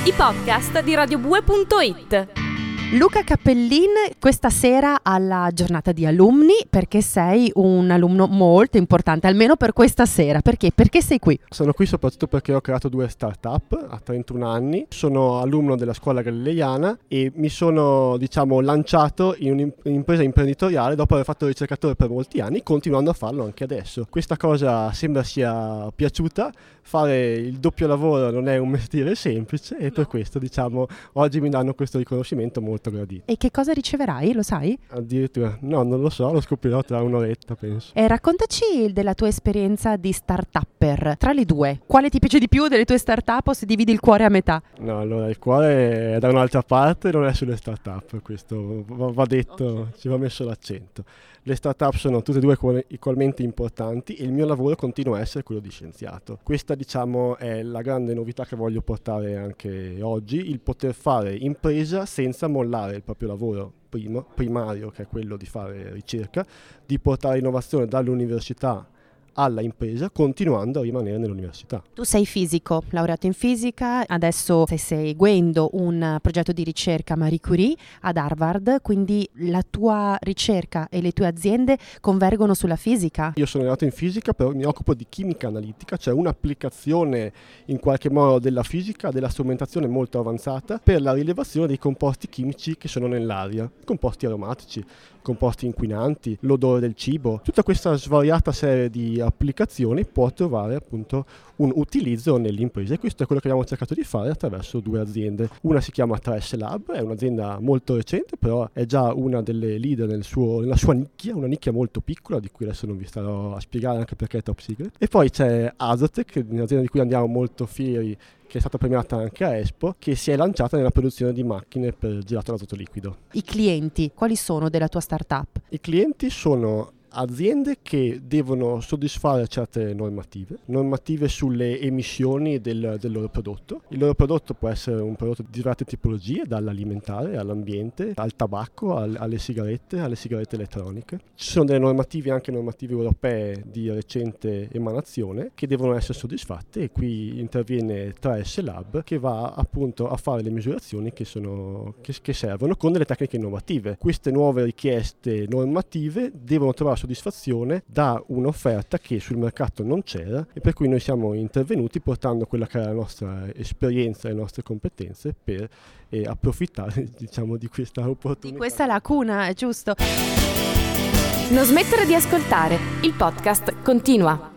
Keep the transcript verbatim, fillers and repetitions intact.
i podcast di radiobue punto it. Luca Cappellin, questa sera alla giornata di alunni, perché sei un alunno molto importante, almeno per questa sera. Perché? Perché sei qui? Sono qui soprattutto perché ho creato due start-up a trentuno anni, sono alunno della scuola galileiana e mi sono, diciamo, lanciato in un'impresa imprenditoriale dopo aver fatto il ricercatore per molti anni, continuando a farlo anche adesso. Questa cosa sembra sia piaciuta, fare il doppio lavoro non è un mestiere semplice e per questo, diciamo, oggi mi danno questo riconoscimento molto gradito. E che cosa riceverai, lo sai? Addirittura, no, non lo so, lo scoprirò tra un'oretta, penso. E raccontaci della tua esperienza di start-upper. Tra le due, quale ti piace di più delle tue start-up o se dividi il cuore a metà? No, allora il cuore è da un'altra parte, non è sulle start-up, questo va, va detto, okay. Ci va messo l'accento. Le start-up sono tutte e due ugualmente importanti e il mio lavoro continua a essere quello di scienziato. Questa, diciamo, è la grande novità che voglio portare anche oggi, il poter fare impresa senza mollare il proprio lavoro primo, primario, che è quello di fare ricerca, di portare innovazione dall'università alla impresa, continuando a rimanere nell'università. Tu sei fisico, laureato in fisica, adesso stai seguendo un progetto di ricerca Marie Curie ad Harvard, quindi la tua ricerca e le tue aziende convergono sulla fisica? Io sono laureato in fisica, però mi occupo di chimica analitica, cioè un'applicazione in qualche modo della fisica, della strumentazione molto avanzata per la rilevazione dei composti chimici che sono nell'aria, composti aromatici, composti inquinanti, l'odore del cibo. Tutta questa svariata serie di applicazioni può trovare appunto un utilizzo nelle imprese e questo è quello che abbiamo cercato di fare attraverso due aziende. Una si chiama tre S Lab, è un'azienda molto recente, però è già una delle leader nel suo, nella sua nicchia, una nicchia molto piccola di cui adesso non vi starò a spiegare anche perché è top secret. E poi c'è Azotec, un'azienda di cui andiamo molto fieri, che è stata premiata anche a Expo, che si è lanciata nella produzione di macchine per gelato d'azoto liquido. I clienti, quali sono della tua startup? I clienti sono aziende che devono soddisfare certe normative, normative sulle emissioni del, del loro prodotto. Il loro prodotto può essere un prodotto di diverse tipologie, dall'alimentare all'ambiente, al tabacco, al, alle sigarette, alle sigarette elettroniche. Ci sono delle normative, anche normative europee di recente emanazione, che devono essere soddisfatte e qui interviene tre S Lab che va appunto a fare le misurazioni che, sono, che, che servono con delle tecniche innovative. Queste nuove richieste normative devono trovare soddisfazione da un'offerta che sul mercato non c'era e per cui noi siamo intervenuti portando quella che è la nostra esperienza e le nostre competenze per eh, approfittare, diciamo, di questa opportunità. Di questa lacuna, è giusto. Non smettere di ascoltare, il podcast continua.